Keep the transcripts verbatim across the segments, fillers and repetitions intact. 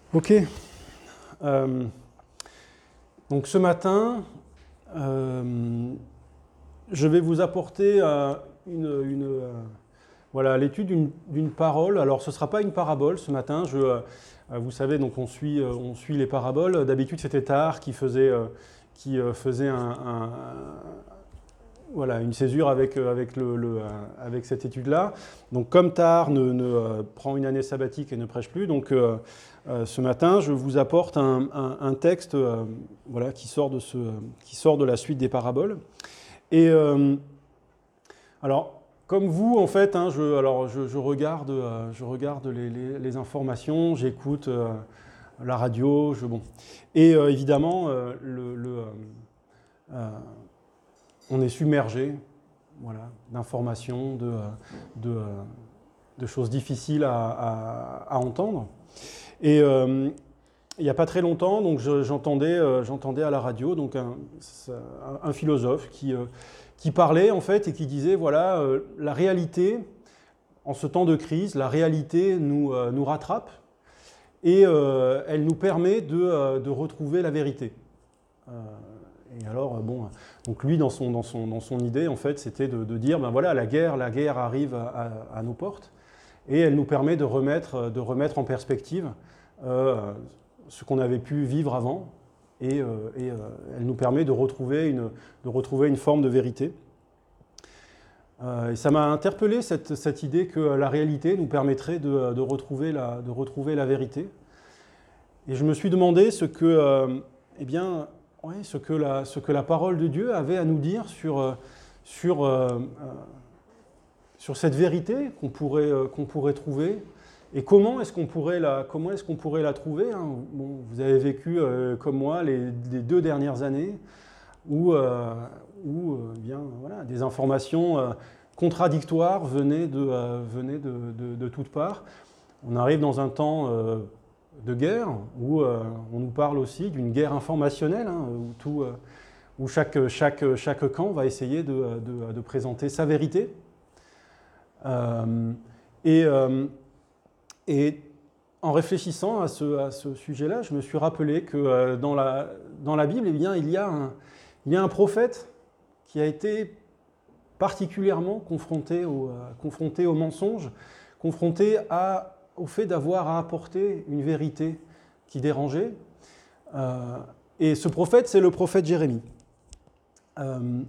Ok. Euh, donc ce matin, euh, je vais vous apporter euh, une, une, euh, voilà, l'étude d'une, d'une parole. Alors ce ne sera pas une parabole ce matin. Je, euh, vous savez, donc on suit, euh, on suit les paraboles. D'habitude c'était Tahar qui faisait, euh, qui, euh, faisait un, un, un, voilà, une césure avec, avec, le, le, euh, avec cette étude-là. Donc comme Tahar ne, ne euh, prend une année sabbatique et ne prêche plus, donc euh, euh, ce matin je vous apporte un, un, un texte euh, voilà, qui, sort de ce, qui sort de la suite des paraboles. Et euh, alors, comme vous, en fait, hein, je, alors je, je regarde, euh, je regarde les, les, les informations, j'écoute euh, la radio, je, bon. Et euh, évidemment, euh, le, le, euh, euh, on est submergé, voilà, d'informations, de, de, de choses difficiles à, à, à entendre. Et euh, il n'y a pas très longtemps, donc je, j'entendais, euh, j'entendais à la radio donc un, un philosophe qui, euh, qui parlait en fait et qui disait voilà, euh, la réalité, en ce temps de crise, la réalité nous, euh, nous rattrape et euh, elle nous permet de, euh, de retrouver la vérité. Euh, et alors, bon, donc lui, dans son, dans son, dans son idée, en fait, c'était de, de dire, ben voilà, la guerre, la guerre arrive à, à, à nos portes, et elle nous permet de remettre, de remettre en perspective euh, ce qu'on avait pu vivre avant, et, euh, et euh, elle nous permet de retrouver une, de retrouver une forme de vérité. Euh, et ça m'a interpellé cette, cette idée que la réalité nous permettrait de, de, retrouver, la, de retrouver la vérité. Et je me suis demandé ce que, euh, eh bien, ouais, ce que, la, ce que la parole de Dieu avait à nous dire sur, sur, euh, sur cette vérité qu'on pourrait, euh, qu'on pourrait trouver. Et comment est-ce qu'on pourrait la, comment est-ce qu'on pourrait la trouver, hein. Bon, vous avez vécu, euh, comme moi, les, les deux dernières années où, euh, où euh, bien, voilà, des informations euh, contradictoires venaient de, euh, venaient de, de, de toutes parts. On arrive dans un temps euh, de guerre où euh, on nous parle aussi d'une guerre informationnelle, hein, où, tout, euh, où chaque, chaque, chaque camp va essayer de, de, de présenter sa vérité. Euh, et... Euh, Et en réfléchissant à ce, à ce sujet-là, je me suis rappelé que euh, dans, la, dans la Bible, eh bien, il, y a un, il y a un prophète qui a été particulièrement confronté au, euh, confronté au mensonge, confronté à, au fait d'avoir à apporter une vérité qui dérangeait. Euh, et ce prophète, c'est le prophète Jérémie. Euh,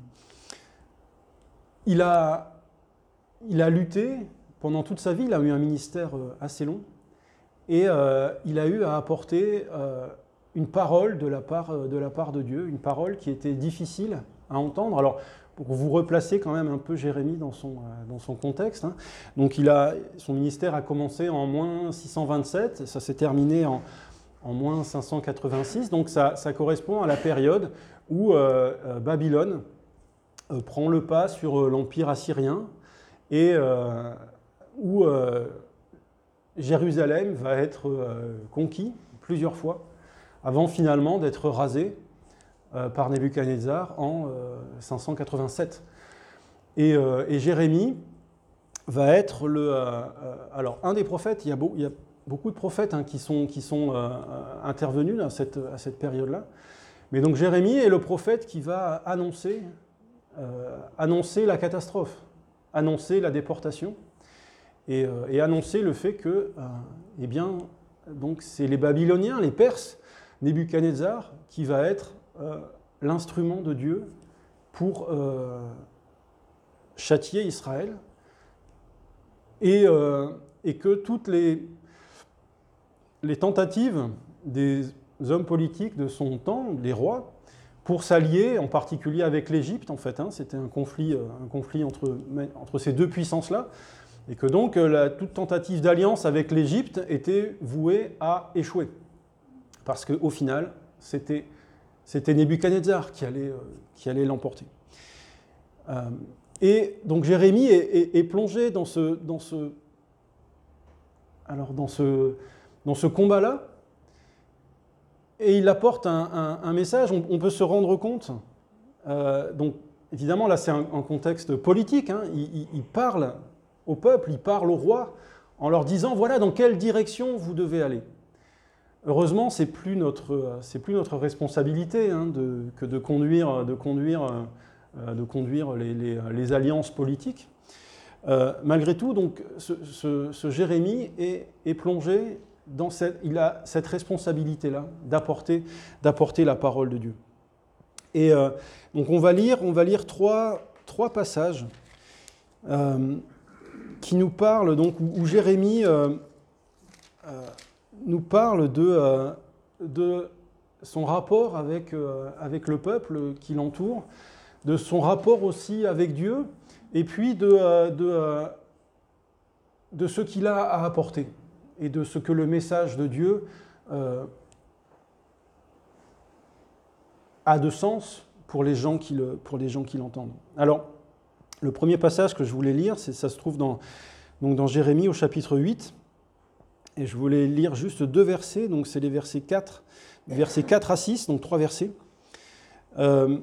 il, a, il a lutté. Pendant toute sa vie, il a eu un ministère assez long et euh, il a eu à apporter euh, une parole de la, part, de la part de Dieu, une parole qui était difficile à entendre. Alors, pour vous replacer quand même un peu Jérémie dans son, euh, dans son contexte, hein. Donc il a, son ministère a commencé en moins six cent vingt-sept, ça s'est terminé en, en moins cinq cent quatre-vingt-six, donc ça, ça correspond à la période où euh, euh, Babylone euh, prend le pas sur euh, l'empire assyrien et euh, où euh, Jérusalem va être euh, conquis plusieurs fois, avant finalement d'être rasé euh, par Nebuchadnezzar en euh, cinq cent quatre-vingt-sept. Et, euh, et Jérémie va être le... Euh, euh, alors, un des prophètes, il y a, beau, il y a beaucoup de prophètes hein, qui sont, qui sont euh, intervenus à cette, à cette période-là. Mais donc Jérémie est le prophète qui va annoncer, euh, annoncer la catastrophe, annoncer la déportation. Et, euh, et annoncer le fait que euh, eh bien, donc c'est les Babyloniens, les Perses, Nebuchadnezzar, qui va être euh, l'instrument de Dieu pour euh, châtier Israël, et, euh, et que toutes les, les tentatives des hommes politiques de son temps, des rois, pour s'allier, en particulier avec l'Égypte, en fait, hein, c'était un conflit, un conflit entre, entre ces deux puissances-là, et que donc la, toute tentative d'alliance avec l'Égypte était vouée à échouer. Parce qu'au final, c'était, c'était Nebuchadnezzar qui allait, euh, qui allait l'emporter. Euh, et donc Jérémie est, est, est plongé dans ce, dans ce, alors dans ce, dans ce combat-là, et il apporte un, un, un message. On, on peut se rendre compte, euh, donc évidemment là c'est un, un contexte politique, hein, il, il, il parle au peuple, il parle au roi en leur disant voilà dans quelle direction vous devez aller. heureusement, ce n'est plus, plus notre responsabilité hein, de, que de conduire, de conduire, euh, de conduire les, les, les alliances politiques. Euh, malgré tout, donc, ce, ce, ce Jérémie est, est plongé dans cette, il a cette responsabilité-là d'apporter, d'apporter la parole de Dieu. Et euh, donc on va lire, on va lire trois, trois passages euh, qui nous parlent, donc, où, où Jérémie euh, euh, nous parle de, euh, de son rapport avec, euh, avec le peuple qui l'entoure, de son rapport aussi avec Dieu, et puis de, euh, de, euh, de ce qu'il a à apporter, et de ce que le message de Dieu euh, a de sens pour les gens qui le, pour les gens qui l'entendent. Alors, le premier passage que je voulais lire, c'est, ça se trouve dans, donc dans Jérémie au chapitre huit, et je voulais lire juste deux versets, donc c'est les versets quatre, versets quatre à six, donc trois versets. Euh,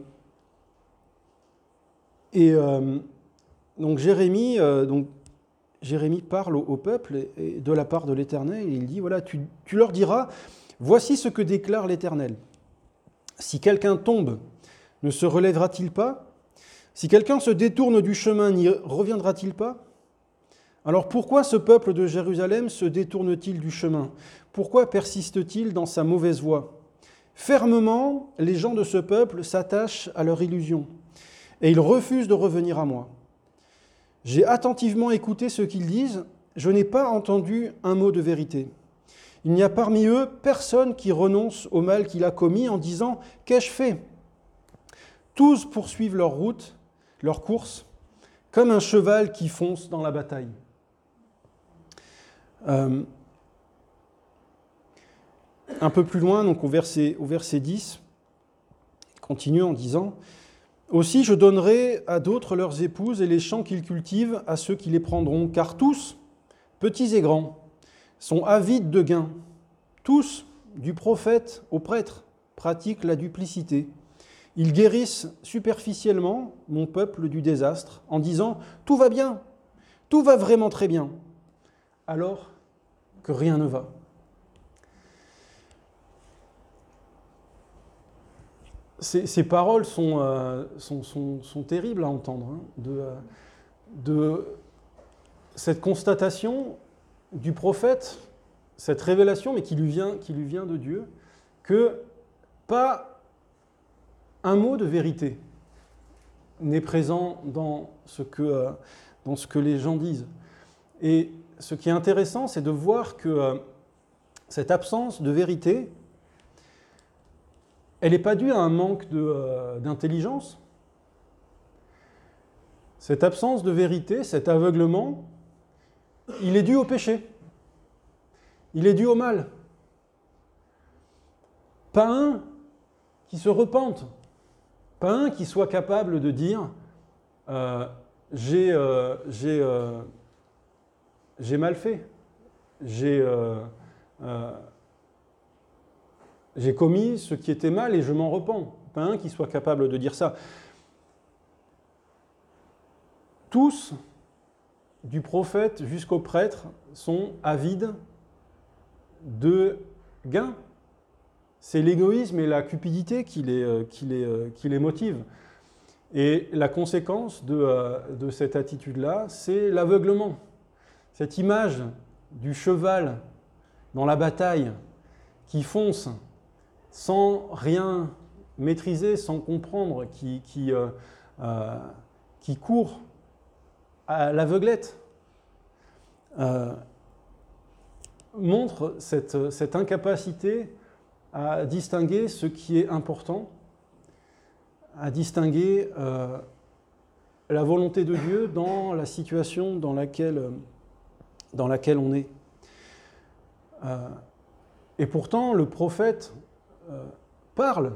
et euh, donc Jérémie, euh, donc Jérémie parle au, au peuple et, et de la part de l'Éternel, et il dit, voilà, tu, tu leur diras, voici ce que déclare l'Éternel. Si quelqu'un tombe, ne se relèvera-t-il pas? Si quelqu'un se détourne du chemin, n'y reviendra-t-il pas? Alors pourquoi ce peuple de Jérusalem se détourne-t-il du chemin? Pourquoi persiste-t-il dans sa mauvaise voie? Fermement, les gens de ce peuple s'attachent à leur illusion, et ils refusent de revenir à moi. J'ai attentivement écouté ce qu'ils disent, je n'ai pas entendu un mot de vérité. Il n'y a parmi eux personne qui renonce au mal qu'il a commis en disant « Qu'ai-je fait ?» Tous poursuivent leur route, leur course, comme un cheval qui fonce dans la bataille. Euh, un peu plus loin, donc au verset, au verset dix, il continue en disant « Aussi je donnerai à d'autres leurs épouses et les champs qu'ils cultivent à ceux qui les prendront, car tous, petits et grands, sont avides de gain. Tous, du prophète au prêtre, pratiquent la duplicité. Ils guérissent superficiellement mon peuple du désastre en disant « Tout va bien, tout va vraiment très bien », alors que rien ne va. Ces, ces paroles sont, euh, sont, sont, sont terribles à entendre, hein, de, de cette constatation du prophète, cette révélation, mais qui lui vient, qui lui vient de Dieu, que pas un mot de vérité n'est présent dans ce que, euh, dans ce que les gens disent. Et ce qui est intéressant, c'est de voir que euh, cette absence de vérité, elle n'est pas due à un manque de, euh, d'intelligence. Cette absence de vérité, cet aveuglement, il est dû au péché. Il est dû au mal. Pas un qui se repente. Pas un qui soit capable de dire euh, j'ai, euh, j'ai, euh, j'ai mal fait. J'ai, euh, euh, j'ai commis ce qui était mal et je m'en repens. Pas un qui soit capable de dire ça. Tous, du prophète jusqu'au prêtre, sont avides de gain. C'est l'égoïsme et la cupidité qui les, qui les, qui les motivent. Et la conséquence de, de cette attitude-là, c'est l'aveuglement. Cette image du cheval dans la bataille qui fonce sans rien maîtriser, sans comprendre, qui, qui, euh, euh, qui court à l'aveuglette, euh, montre cette, cette incapacité à distinguer ce qui est important, à distinguer euh, la volonté de Dieu dans la situation dans laquelle, dans laquelle on est. Euh, et pourtant, le prophète euh, parle.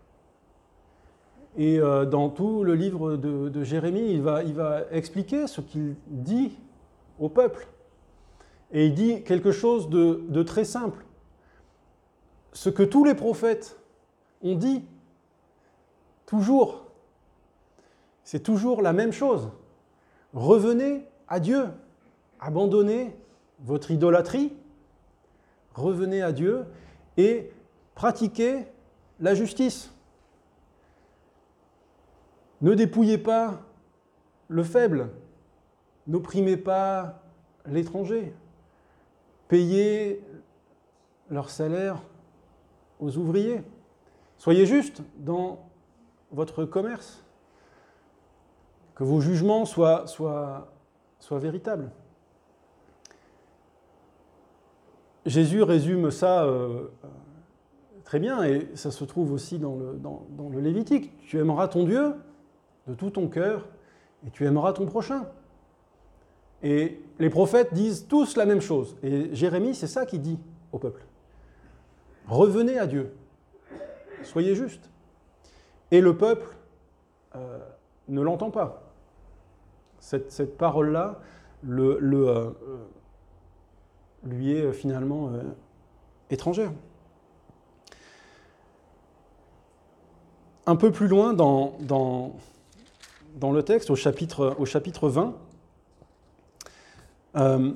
Et euh, dans tout le livre de, de Jérémie, il va, il va expliquer ce qu'il dit au peuple. Et il dit quelque chose de, de très simple. Ce que tous les prophètes ont dit, toujours, c'est toujours la même chose. Revenez à Dieu, abandonnez votre idolâtrie, revenez à Dieu, et pratiquez la justice. Ne dépouillez pas le faible, n'opprimez pas l'étranger, payez leur salaire aux ouvriers. Soyez justes dans votre commerce, que vos jugements soient, soient, soient véritables. Jésus résume ça euh, très bien, et ça se trouve aussi dans le, dans, dans le Lévitique. Tu aimeras ton Dieu de tout ton cœur, et tu aimeras ton prochain. Et les prophètes disent tous la même chose. Et Jérémie, c'est ça qu'il dit au peuple. Revenez à Dieu, soyez justes. Et le peuple euh, ne l'entend pas. Cette, cette parole-là le, le, euh, lui est finalement euh, étrangère. Un peu plus loin dans, dans, dans le texte, au chapitre, au chapitre vingt, euh,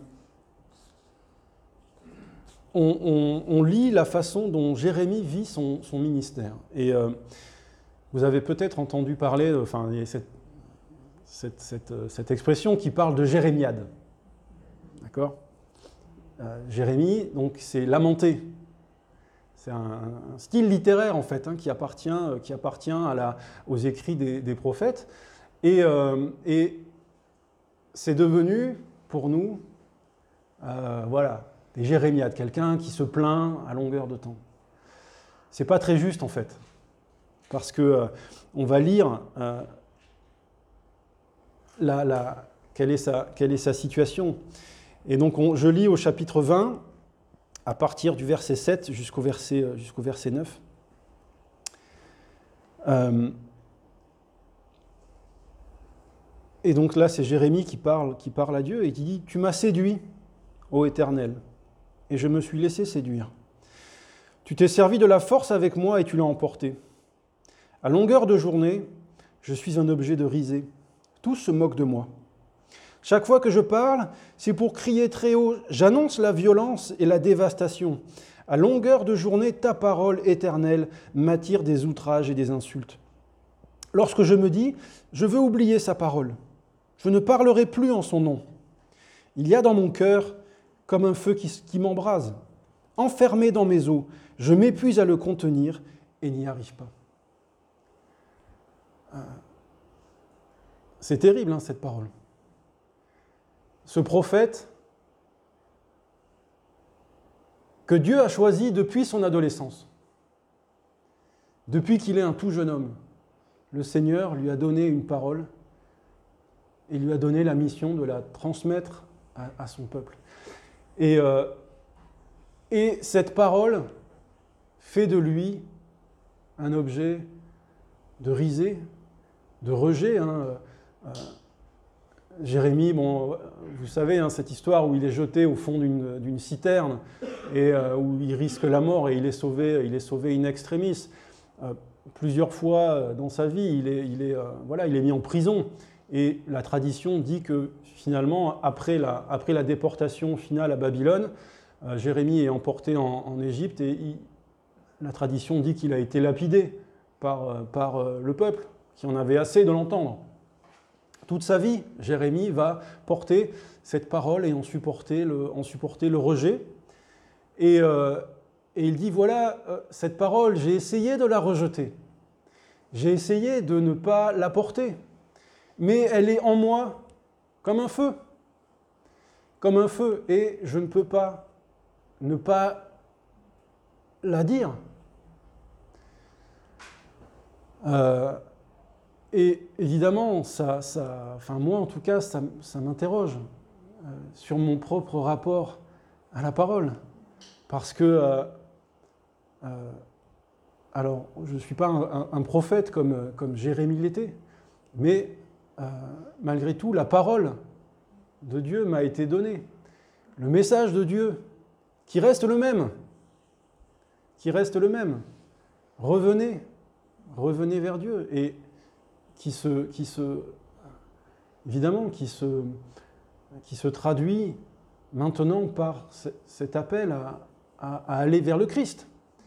on, on, on lit la façon dont Jérémie vit son, son ministère. Et euh, vous avez peut-être entendu parler, enfin, il y a cette, cette, cette, cette expression qui parle de jérémiade. D'accord ? euh, Jérémie, donc, c'est lamenter. C'est un, un style littéraire, en fait, hein, qui appartient, qui appartient à la, aux écrits des, des prophètes. Et, euh, et c'est devenu, pour nous, euh, voilà, des jérémiades, quelqu'un qui se plaint à longueur de temps. C'est pas très juste, en fait, parce que euh, on va lire euh, la, la, quelle est sa, quelle est sa situation. Et donc, on, je lis au chapitre vingt, à partir du verset sept jusqu'au verset, jusqu'au verset neuf. Euh, et donc là, c'est Jérémie qui parle, qui parle à Dieu et qui dit « Tu m'as séduit, ô Éternel, et je me suis laissé séduire. Tu t'es servi de la force avec moi et tu l'as emporté. À longueur de journée, je suis un objet de risée. Tous se moquent de moi. Chaque fois que je parle, c'est pour crier très haut. J'annonce la violence et la dévastation. À longueur de journée, ta parole éternelle m'attire des outrages et des insultes. Lorsque je me dis, je veux oublier sa parole, je ne parlerai plus en son nom. Il y a dans mon cœur comme un feu qui, qui m'embrase. Enfermé dans mes os, je m'épuise à le contenir et n'y arrive pas. C'est terrible, hein, cette parole. Ce prophète que Dieu a choisi depuis son adolescence, depuis qu'il est un tout jeune homme, le Seigneur lui a donné une parole et lui a donné la mission de la transmettre à, à son peuple. Et, euh, et cette parole fait de lui un objet de risée, de rejet. Hein, euh, Jérémie, bon, vous savez, hein, cette histoire où il est jeté au fond d'une, d'une citerne et euh, où il risque la mort et il est sauvé, il est sauvé in extremis. Euh, plusieurs fois dans sa vie, il est, il est, euh, voilà, il est mis en prison. Et la tradition dit que finalement, après la, après la déportation finale à Babylone, euh, Jérémie est emporté en, en Égypte et il, la tradition dit qu'il a été lapidé par, par euh, le peuple, qui en avait assez de l'entendre. Toute sa vie, Jérémie va porter cette parole et en supporter le, en supporter le rejet. Et, euh, et il dit, voilà, euh, cette parole, j'ai essayé de la rejeter. J'ai essayé de ne pas la porter. Mais elle est en moi comme un feu. Comme un feu. Et je ne peux pas ne pas la dire. Euh, Et évidemment, ça, ça, enfin moi en tout cas, ça, ça m'interroge euh, sur mon propre rapport à la parole. Parce que, euh, euh, alors je ne suis pas un, un, un prophète comme, comme Jérémie l'était, mais euh, malgré tout, la parole de Dieu m'a été donnée. Le message de Dieu, qui reste le même, qui reste le même. Revenez, revenez vers Dieu. Et Qui se, qui se, évidemment, qui se, qui se traduit maintenant par cet appel à, à, à aller vers le Christ.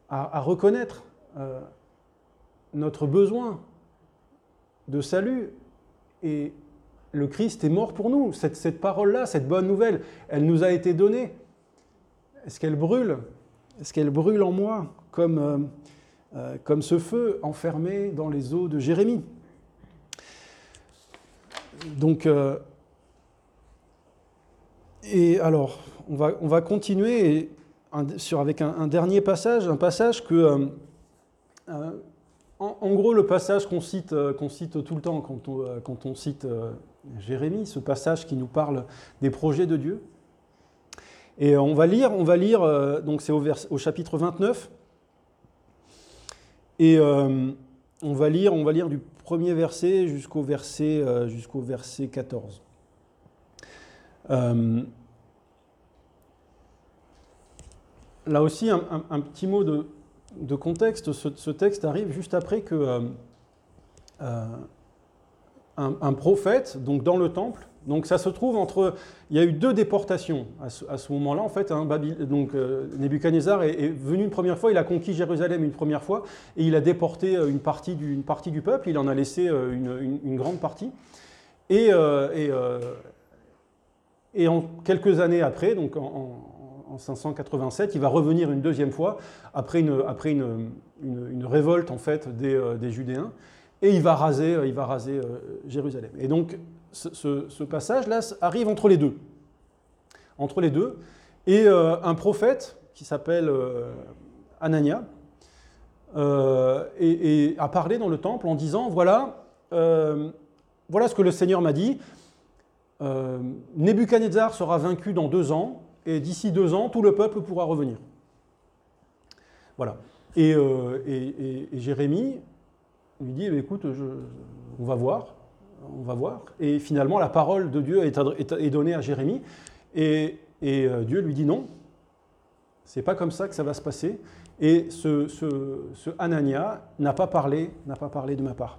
à, à reconnaître euh, notre besoin de salut. Et le Christ est mort pour nous. Cette, cette parole-là, cette bonne nouvelle, elle nous a été donnée. Est-ce qu'elle brûle? Est-ce qu'elle brûle en moi comme, euh, euh, comme ce feu enfermé dans les eaux de Jérémie? Donc, euh, et alors, on va, on va continuer et un, sur, avec un, un dernier passage, un passage que, euh, euh, en, en gros, le passage qu'on cite, euh, qu'on cite tout le temps quand on, euh, quand on cite euh, Jérémie, ce passage qui nous parle des projets de Dieu. Et on va lire, on va lire euh, donc c'est au, vers, au chapitre vingt-neuf, et euh, on va lire, on va lire du premier verset jusqu'au verset, euh, jusqu'au verset quatorze. Euh, là aussi, un, un, un petit mot de, de contexte. Ce, ce texte arrive juste après que euh, euh, un, un prophète, donc dans le temple, donc ça se trouve entre, il y a eu deux déportations à ce, à ce moment-là. En fait, hein, Babil, donc euh, Nebuchadnezzar est, est venu une première fois, il a conquis Jérusalem une première fois, et il a déporté une partie du, une partie du peuple. Il en a laissé une, une, une grande partie. Et, euh, et, euh, et en quelques années après, donc en, en, en cinq cent quatre-vingt-sept, il va revenir une deuxième fois après une, après une, une, une révolte en fait des, euh, des Judéens, et il va raser, il va raser euh, Jérusalem. Et donc Ce, ce, ce passage-là arrive entre les deux. Entre les deux. Et euh, un prophète qui s'appelle euh, Anania euh, et, et a parlé dans le temple en disant, voilà, euh, voilà ce que le Seigneur m'a dit, euh, Nebuchadnezzar sera vaincu dans deux ans, et d'ici deux ans, tout le peuple pourra revenir. Voilà. Et, euh, et, et, et Jérémie lui dit, eh, écoute, je, on va voir. On va voir. Et finalement, la parole de Dieu est, est, est donnée à Jérémie. Et, et euh, Dieu lui dit non, c'est pas comme ça que ça va se passer. Et ce, ce, ce Anania n'a pas parlé, n'a pas parlé de ma part.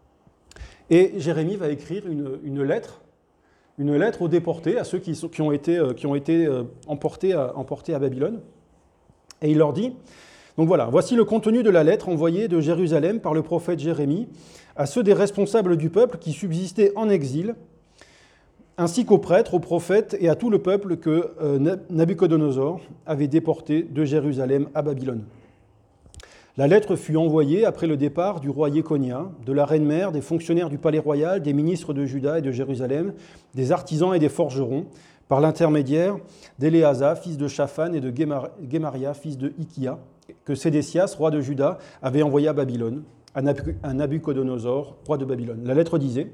Et Jérémie va écrire une, une lettre, une lettre aux déportés, à ceux qui, sont, qui ont été, qui ont été emportés, à, emportés à Babylone. Et il leur dit, donc voilà, voici le contenu de la lettre envoyée de Jérusalem par le prophète Jérémie à ceux des responsables du peuple qui subsistaient en exil, ainsi qu'aux prêtres, aux prophètes et à tout le peuple que euh, Nabuchodonosor avait déporté de Jérusalem à Babylone. La lettre fut envoyée après le départ du roi Jéconia, de la reine-mère, des fonctionnaires du palais royal, des ministres de Juda et de Jérusalem, des artisans et des forgerons, par l'intermédiaire d'Éléasa, fils de Shaphan, et de Guémaria, fils de Hikia, que Sédécias, roi de Juda, avait envoyé à Babylone, à Nabuchodonosor, roi de Babylone. La lettre disait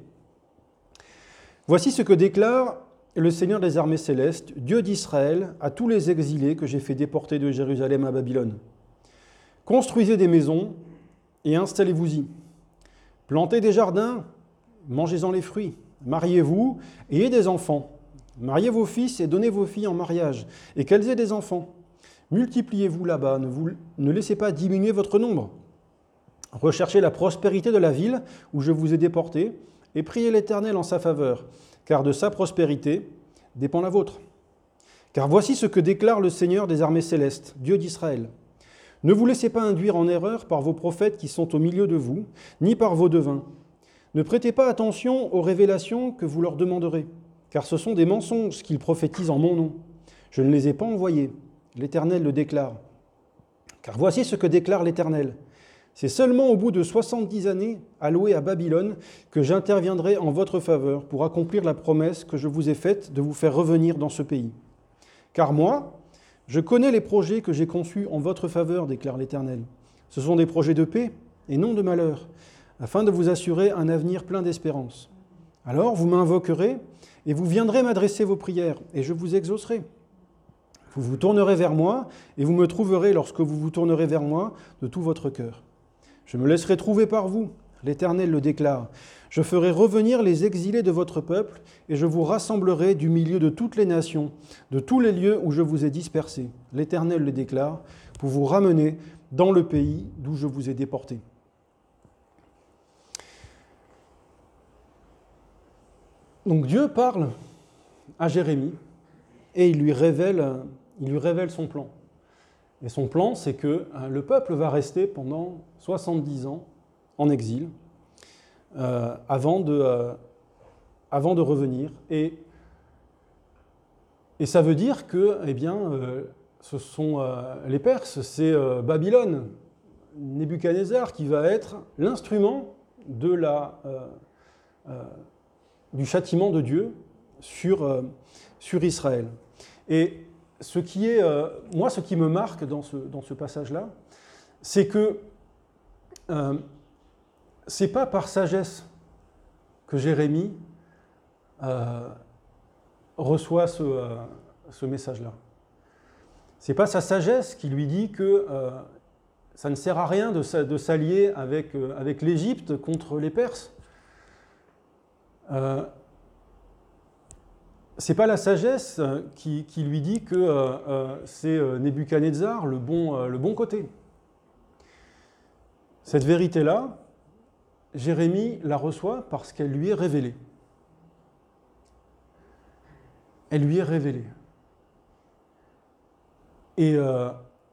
« Voici ce que déclare le Seigneur des armées célestes, Dieu d'Israël, à tous les exilés que j'ai fait déporter de Jérusalem à Babylone. Construisez des maisons et installez-vous-y. Plantez des jardins, mangez-en les fruits. Mariez-vous et ayez des enfants. Mariez vos fils et donnez vos filles en mariage, et qu'elles aient des enfants. Multipliez-vous là-bas, ne, vous, ne laissez pas diminuer votre nombre. Recherchez la prospérité de la ville où je vous ai déporté, et priez l'Éternel en sa faveur, car de sa prospérité dépend la vôtre. Car voici ce que déclare le Seigneur des armées célestes, Dieu d'Israël. Ne vous laissez pas induire en erreur par vos prophètes qui sont au milieu de vous, ni par vos devins. Ne prêtez pas attention aux révélations que vous leur demanderez, car ce sont des mensonges qu'ils prophétisent en mon nom. Je ne les ai pas envoyés, l'Éternel le déclare. Car voici ce que déclare l'Éternel. C'est seulement au bout de soixante-dix années allouées à Babylone que j'interviendrai en votre faveur pour accomplir la promesse que je vous ai faite de vous faire revenir dans ce pays. Car moi, je connais les projets que j'ai conçus en votre faveur, déclare l'Éternel. Ce sont des projets de paix et non de malheur, afin de vous assurer un avenir plein d'espérance. Alors vous m'invoquerez et vous viendrez m'adresser vos prières, et je vous exaucerai. Vous vous tournerez vers moi, et vous me trouverez lorsque vous vous tournerez vers moi de tout votre cœur. Je me laisserai trouver par vous, l'Éternel le déclare. Je ferai revenir les exilés de votre peuple, et je vous rassemblerai du milieu de toutes les nations, de tous les lieux où je vous ai dispersés. L'Éternel le déclare, pour vous ramener dans le pays d'où je vous ai déportés. Donc Dieu parle à Jérémie, et il lui révèle, il lui révèle son plan. Et son plan, c'est que euh, le peuple va rester pendant soixante-dix ans en exil euh, avant, de, euh, avant de revenir. Et, et ça veut dire que eh bien, euh, ce sont euh, les Perses, c'est euh, Babylone, Nebuchadnezzar, qui va être l'instrument de la, euh, euh, du châtiment de Dieu sur, euh, sur Israël. Et ce qui est, euh, moi, ce qui me marque dans ce, dans ce passage-là, c'est que euh, c'est pas par sagesse que Jérémie euh, reçoit ce, euh, ce message-là. C'est pas sa sagesse qui lui dit que euh, ça ne sert à rien de, de s'allier avec, euh, avec l'Égypte contre les Perses. Euh, c'est pas la sagesse qui, qui lui dit que euh, euh, c'est euh, Nebuchadnezzar le bon, euh, le bon côté. Cette vérité-là, Jérémie la reçoit parce qu'elle lui est révélée. Elle lui est révélée. Et, euh,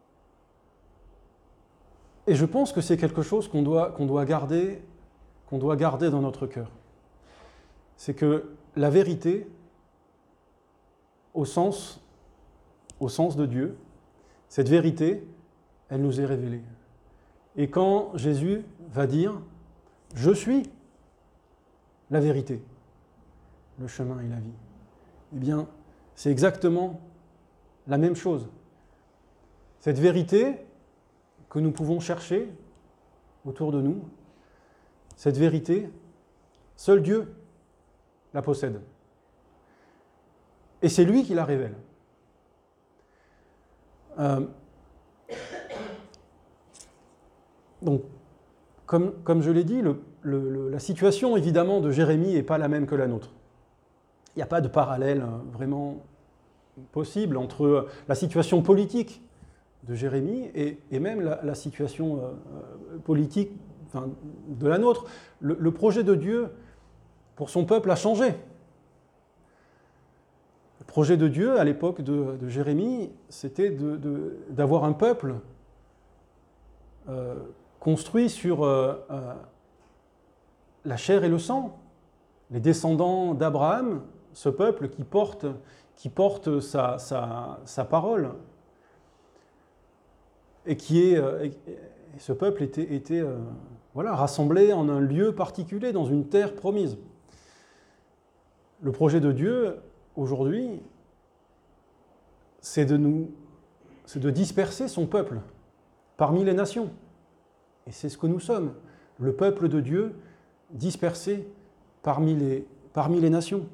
et je pense que c'est quelque chose qu'on doit, qu'on doit garder, qu'on doit garder dans notre cœur. C'est que la vérité, au sens, au sens de Dieu, cette vérité, elle nous est révélée. Et quand Jésus va dire « Je suis la vérité, le chemin et la vie », eh bien, c'est exactement la même chose. Cette vérité que nous pouvons chercher autour de nous, cette vérité, seul Dieu la possède. Et c'est lui qui la révèle. Euh, donc, comme, comme je l'ai dit, le, le, la situation évidemment de Jérémie n'est pas la même que la nôtre. Il n'y a pas de parallèle vraiment possible entre la situation politique de Jérémie et, et même la, la situation euh, politique enfin, de la nôtre. Le, le projet de Dieu pour son peuple a changé. Le projet de Dieu à l'époque de, de Jérémie, c'était de, de, d'avoir un peuple euh, construit sur euh, euh, la chair et le sang, les descendants d'Abraham, ce peuple qui porte, qui porte sa, sa, sa parole, et qui est, et ce peuple était, était euh, voilà, rassemblé en un lieu particulier, dans une terre promise. Le projet de Dieu, aujourd'hui, c'est de nous, c'est de disperser son peuple parmi les nations. Et c'est ce que nous sommes, le peuple de Dieu dispersé parmi les, parmi les nations.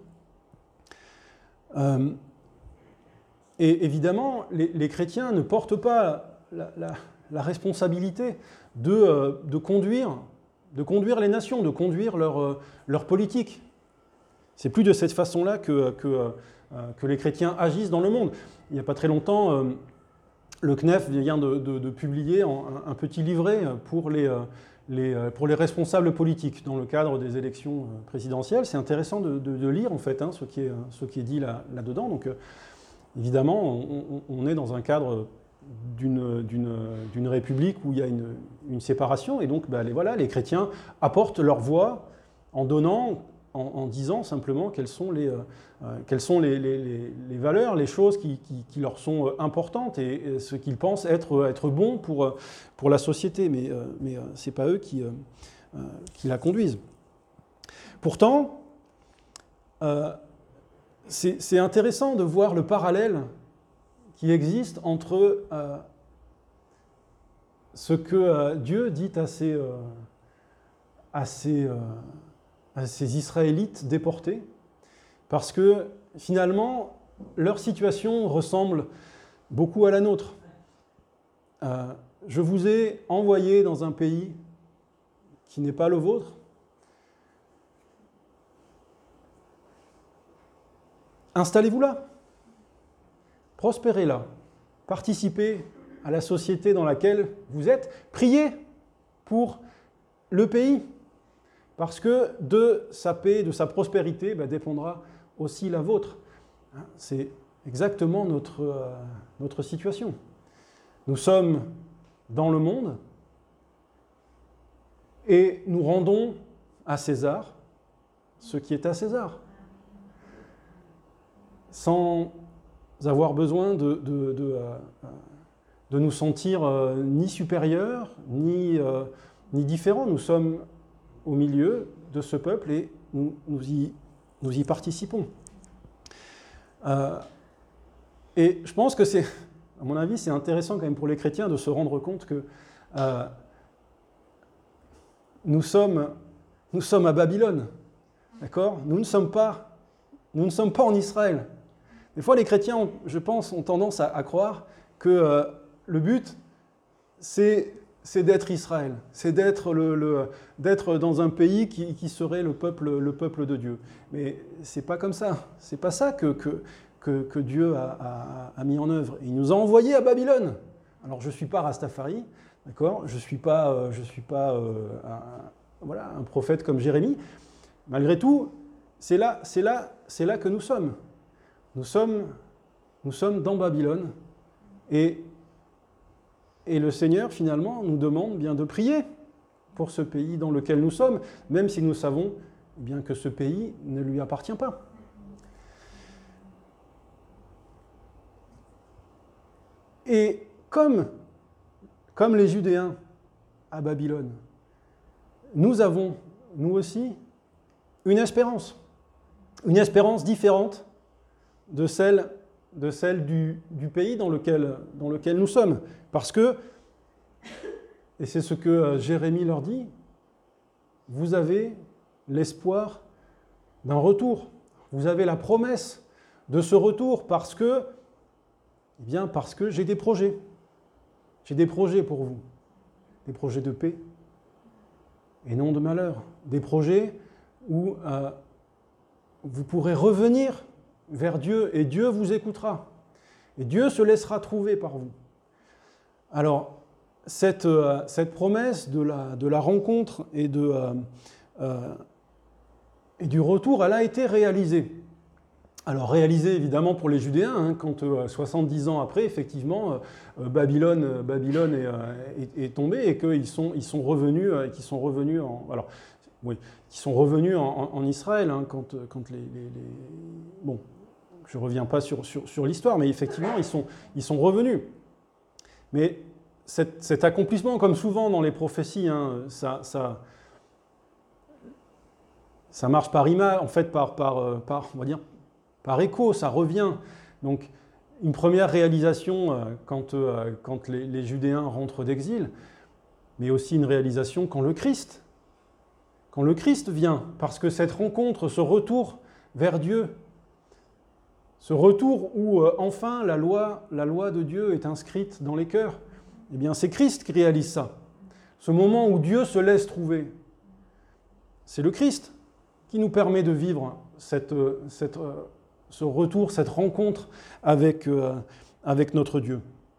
Euh, et évidemment, les, les chrétiens ne portent pas la, la, la responsabilité de, euh, de, conduire, de conduire les nations, de conduire leur, euh, leur politique. C'est plus de cette façon-là que, que, euh, que les chrétiens agissent dans le monde. Il n'y a pas très longtemps, euh, le C N E F vient de, de, de publier un, un petit livret pour les, euh, les, pour les responsables politiques dans le cadre des élections présidentielles. C'est intéressant de, de, de lire en fait hein, ce, qui est, ce qui est dit là, là-dedans. Donc euh, évidemment, on, on est dans un cadre d'une, d'une, d'une république où il y a une, une séparation et donc bah, les, voilà, les chrétiens apportent leur voix en donnant, en, en disant simplement quelles sont les, euh, quelles sont les, les, les, les valeurs, les choses qui, qui, qui leur sont importantes et, et ce qu'ils pensent être, être bon pour, pour la société. Mais, euh, mais euh, ce n'est pas eux qui, euh, qui la conduisent. Pourtant, euh, c'est, c'est intéressant de voir le parallèle qui existe entre euh, ce que euh, Dieu dit à ses, euh, à, ses, euh, à ses Israélites déportés, parce que finalement, leur situation ressemble beaucoup à la nôtre. Euh, je vous ai envoyé dans un pays qui n'est pas le vôtre. Installez-vous là. Prospérez là, participez à la société dans laquelle vous êtes, priez pour le pays, parce que de sa paix, de sa prospérité, ben, dépendra aussi la vôtre. C'est exactement notre, euh, notre situation. Nous sommes dans le monde et nous rendons à César ce qui est à César, sans avoir besoin de, de, de, euh, de nous sentir euh, ni supérieurs, ni, euh, ni différents. Nous sommes au milieu de ce peuple et nous, nous, y, nous y participons. Euh, et je pense que c'est, à mon avis, c'est intéressant quand même pour les chrétiens de se rendre compte que euh, nous sommes, nous sommes à Babylone, d'accord ? Nous ne sommes pas, nous ne sommes pas en Israël. Des fois, les chrétiens, ont, je pense, ont tendance à, à croire que euh, le but, c'est, c'est d'être Israël, c'est d'être, le, le, d'être dans un pays qui, qui serait le peuple, le peuple de Dieu. Mais c'est pas comme ça. C'est pas ça que, que, que, que Dieu a, a, a mis en œuvre. Il nous a envoyés à Babylone. Alors, je ne suis pas Rastafari, d'accord ? Je ne suis pas, euh, je suis pas euh, un, voilà, un prophète comme Jérémie. Malgré tout, c'est là, c'est là, c'est là que nous sommes. Nous sommes, nous sommes dans Babylone et, et le Seigneur, finalement, nous demande bien de prier pour ce pays dans lequel nous sommes, même si nous savons eh bien, que ce pays ne lui appartient pas. Et comme, comme les Judéens à Babylone, nous avons, nous aussi, une espérance, une espérance différente de celle, de celle du, du pays dans lequel, dans lequel nous sommes. Parce que, et c'est ce que Jérémie leur dit, vous avez l'espoir d'un retour. Vous avez la promesse de ce retour parce que, eh bien, parce que j'ai des projets. J'ai des projets pour vous. Des projets de paix et non de malheur. Des projets où euh, vous pourrez revenir vers Dieu, et Dieu vous écoutera. Et Dieu se laissera trouver par vous. Alors, cette, euh, cette promesse de la, de la rencontre et, de, euh, euh, et du retour, elle a été réalisée. Alors, réalisée évidemment pour les Judéens, hein, quand euh, soixante-dix ans après, effectivement, euh, Babylone, Babylone est, euh, est, est tombée et qu'ils sont, ils sont revenus, euh, qu'ils sont revenus en... Alors, oui, qui sont revenus en, en, en Israël, hein, quand, quand les, les, les... Bon, je ne reviens pas sur, sur, sur l'histoire, mais effectivement, ils sont, ils sont revenus. Mais cet, cet accomplissement, comme souvent dans les prophéties, hein, ça, ça, ça marche par image, en fait, par, par, par, on va dire, par écho, ça revient. Donc, une première réalisation euh, quand, euh, quand les, les Judéens rentrent d'exil, mais aussi une réalisation quand le Christ, quand le Christ vient, parce que cette rencontre, ce retour vers Dieu, ce retour où euh, enfin la loi, la loi de Dieu est inscrite dans les cœurs, eh bien c'est Christ qui réalise ça. Ce moment où Dieu se laisse trouver, c'est le Christ qui nous permet de vivre cette, cette, ce retour, cette rencontre avec, euh, avec notre Dieu.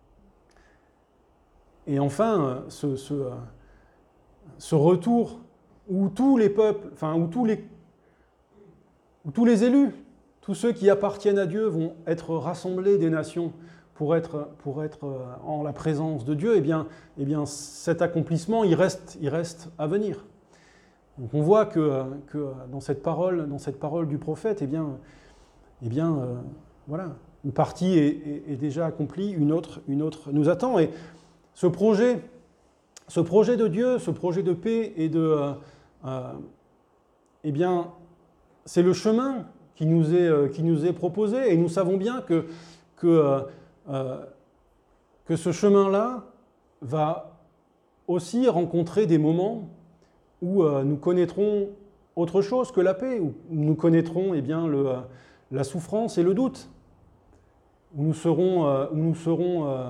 Et enfin, ce, ce, ce retour où tous les peuples, enfin où tous les, où tous les élus, tous ceux qui appartiennent à Dieu vont être rassemblés des nations pour être, pour être en la présence de Dieu, eh bien, eh bien cet accomplissement, il reste, il reste à venir. Donc on voit que, que dans, cette parole, dans cette parole du prophète, eh bien, eh bien euh, voilà, une partie est, est, est déjà accomplie, une autre, une autre nous attend. Et ce projet, ce projet de Dieu, ce projet de paix et de... Euh, euh, eh bien, c'est le chemin qui nous est, euh, qui nous est proposé, et nous savons bien que, que, euh, euh, que ce chemin-là va aussi rencontrer des moments où euh, nous connaîtrons autre chose que la paix, où nous connaîtrons eh bien, le, euh, la souffrance et le doute, où nous serons, euh, où nous serons euh,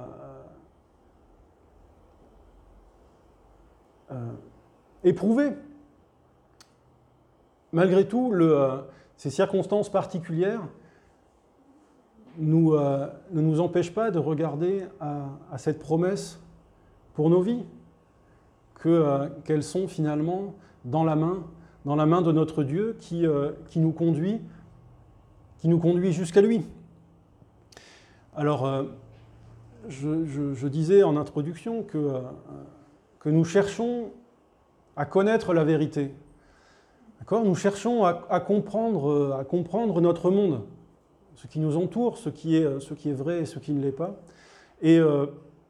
euh, euh, éprouvés. Malgré tout, le... Euh, ces circonstances particulières nous, euh, ne nous empêchent pas de regarder à, à cette promesse pour nos vies, que, euh, qu'elles sont finalement dans la main, dans la main de notre Dieu qui, euh, qui nous conduit, qui nous conduit jusqu'à lui. Alors, euh, je, je, je disais en introduction que, euh, que nous cherchons à connaître la vérité. D'accord ? Nous cherchons à, à, comprendre, à comprendre notre monde, ce qui nous entoure, ce qui est, ce qui est vrai et ce qui ne l'est pas. Et euh,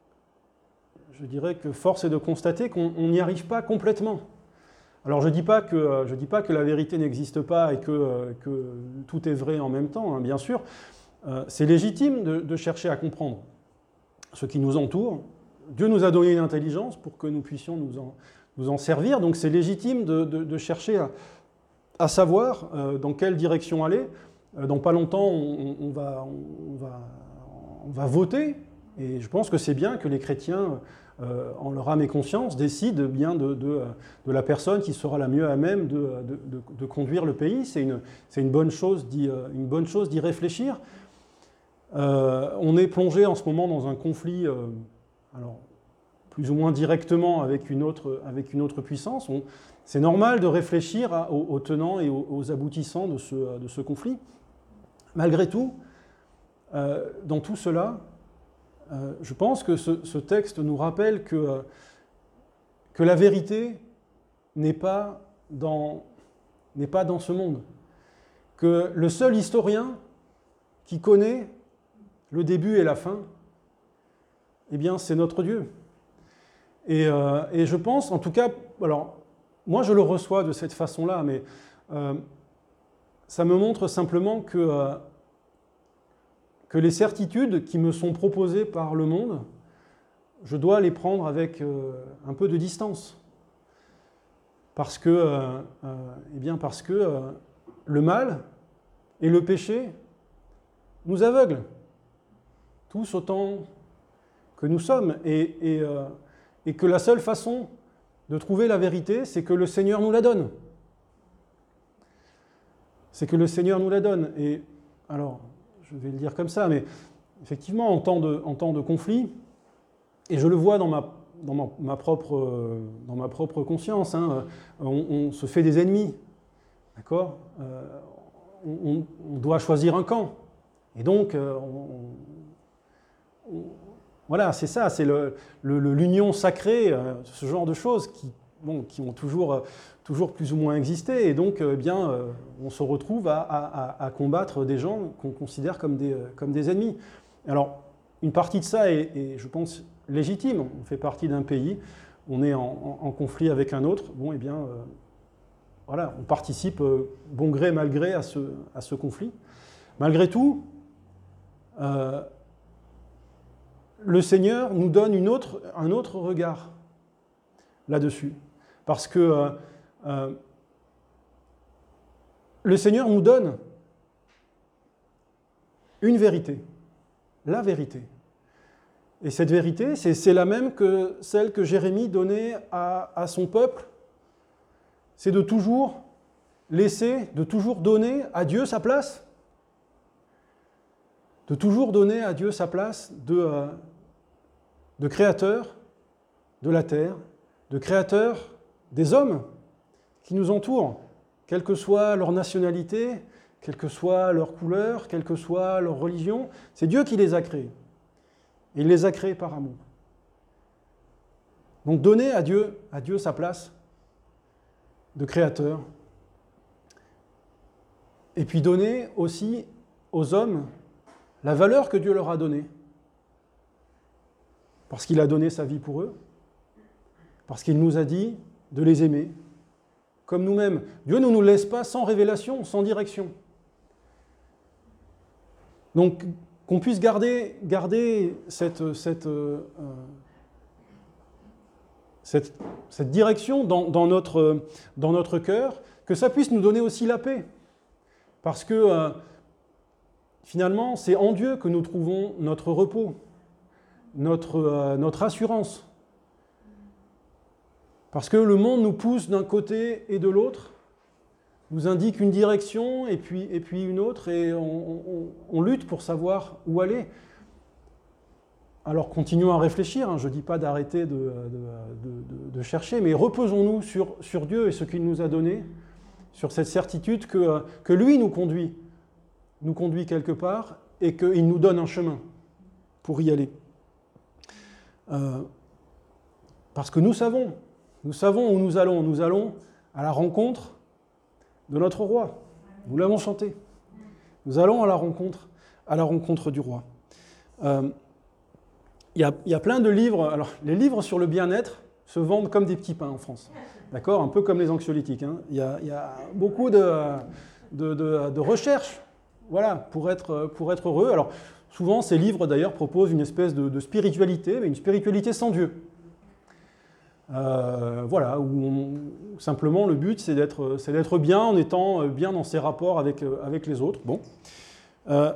je dirais que force est de constater qu'on n'y arrive pas complètement. Alors je ne dis pas que, je dis pas que la vérité n'existe pas et que, que tout est vrai en même temps, hein, bien sûr. Euh, c'est légitime de, de chercher à comprendre ce qui nous entoure. Dieu nous a donné une intelligence pour que nous puissions nous en, nous en servir, donc c'est légitime de, de, de chercher à, à savoir euh, dans quelle direction aller. Euh, dans pas longtemps, on, on, va, on, va, on va voter, et je pense que c'est bien que les chrétiens, euh, en leur âme et conscience, décident bien de, de, de la personne qui sera la mieux à même de, de, de, de conduire le pays. C'est une, c'est une bonne chose d'y, une bonne chose d'y réfléchir. Euh, on est plongé en ce moment dans un conflit, euh, alors, plus ou moins directement avec une autre, avec une autre puissance. On, c'est normal de réfléchir à, aux, aux tenants et aux, aux aboutissants de ce, de ce conflit. Malgré tout, euh, dans tout cela, euh, je pense que ce, ce texte nous rappelle que, euh, que la vérité n'est pas dans, n'est pas dans ce monde. Que le seul historien qui connaît le début et la fin, eh bien, c'est notre Dieu. Et, euh, et je pense, en tout cas, alors, moi je le reçois de cette façon-là, mais euh, ça me montre simplement que, euh, que les certitudes qui me sont proposées par le monde, je dois les prendre avec euh, un peu de distance. Parce que, euh, euh, eh bien parce que euh, le mal et le péché nous aveuglent, tous autant que nous sommes, et, et, euh, et que la seule façon de trouver la vérité, c'est que le Seigneur nous la donne. C'est que le Seigneur nous la donne. Et alors, je vais le dire comme ça, mais effectivement, en temps de, en temps de conflit, et je le vois dans ma, dans ma, ma, propre, dans ma propre conscience, hein, on, on se fait des ennemis, d'accord ? euh, on, on doit choisir un camp. Et donc, euh, on, on, voilà, c'est ça, c'est le, le, l'union sacrée, euh, ce genre de choses qui, bon, qui ont toujours, euh, toujours plus ou moins existé. Et donc, eh bien, euh, on se retrouve à, à, à combattre des gens qu'on considère comme des, comme des ennemis. Alors, une partie de ça est, est, je pense, légitime. On fait partie d'un pays, on est en, en, en conflit avec un autre. Bon, eh bien, euh, voilà, on participe, euh, bon gré, mal gré, à ce, à ce conflit. Malgré tout, euh, le Seigneur nous donne une autre, un autre regard là-dessus. Parce que euh, euh, le Seigneur nous donne une vérité, la vérité. Et cette vérité, c'est, c'est la même que celle que Jérémie donnait à, à son peuple. C'est de toujours laisser, de toujours donner à Dieu sa place. De toujours donner à Dieu sa place de, euh, de créateur de la terre, de créateur des hommes qui nous entourent, quelle que soit leur nationalité, quelle que soit leur couleur, quelle que soit leur religion. C'est Dieu qui les a créés. Et il les a créés par amour. Donc donner à Dieu, à Dieu sa place de créateur. Et puis donner aussi aux hommes la valeur que Dieu leur a donnée. Parce qu'il a donné sa vie pour eux. Parce qu'il nous a dit de les aimer comme nous-mêmes. Dieu ne nous laisse pas sans révélation, sans direction. Donc, qu'on puisse garder, garder cette, cette, euh, cette, cette direction dans, dans, notre, dans notre cœur, que ça puisse nous donner aussi la paix. Parce que, euh, finalement, c'est en Dieu que nous trouvons notre repos, notre, euh, notre assurance. Parce que le monde nous pousse d'un côté et de l'autre, nous indique une direction et puis, et puis une autre, et on, on, on lutte pour savoir où aller. Alors continuons à réfléchir, hein, je ne dis pas d'arrêter de, de, de, de chercher, mais reposons-nous sur, sur Dieu et ce qu'il nous a donné, sur cette certitude que, que lui nous conduit, nous conduit quelque part, et qu'il nous donne un chemin pour y aller. euh, parce que nous savons, nous savons où nous allons. Nous allons à la rencontre de notre roi. Nous l'avons chanté. Nous allons à la rencontre, à la rencontre du roi. Euh, Il y, a, il y a plein de livres. Alors, les livres sur le bien-être se vendent comme des petits pains en France. D'accord ? Un peu comme les anxiolytiques. Hein. Il, y a, il y a beaucoup de, de, de, de recherches, voilà, pour être, pour être heureux. Alors, souvent, ces livres, d'ailleurs, proposent une espèce de, de spiritualité, mais une spiritualité sans Dieu. Euh, voilà, où on, simplement le but, c'est d'être, c'est d'être bien en étant bien dans ses rapports avec, avec les autres. Bon. Euh,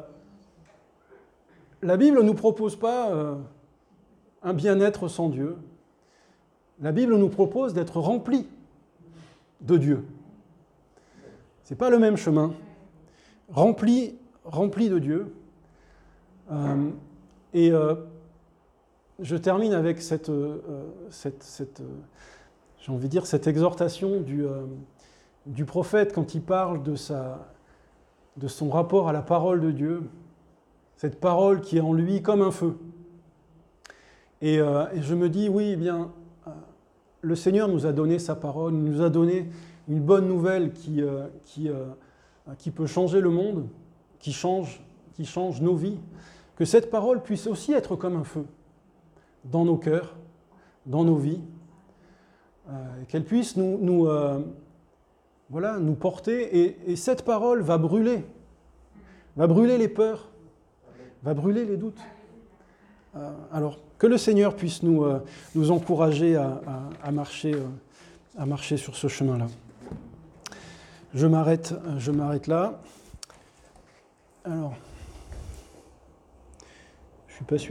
la Bible ne nous propose pas... Euh, un bien-être sans Dieu. La Bible nous propose d'être remplis de Dieu. Ce n'est pas le même chemin. Remplis, remplis de Dieu. Euh, et euh, je termine avec cette, euh, cette, cette euh, j'ai envie de dire, cette exhortation du, euh, du prophète quand il parle de, sa, de son rapport à la parole de Dieu. Cette parole qui est en lui comme un feu. Et, euh, et je me dis, oui, eh bien, euh, le Seigneur nous a donné sa parole, il nous a donné une bonne nouvelle qui, euh, qui, euh, qui peut changer le monde, qui change, qui change nos vies, que cette parole puisse aussi être comme un feu dans nos cœurs, dans nos vies, euh, qu'elle puisse nous, nous, euh, voilà, nous porter, et, et cette parole va brûler, va brûler les peurs, va brûler les doutes. Euh, alors, que le Seigneur puisse nous, euh, nous encourager à, à, à, marcher, euh, à marcher sur ce chemin-là. Je m'arrête, je m'arrête là. Alors, je ne suis pas sûr.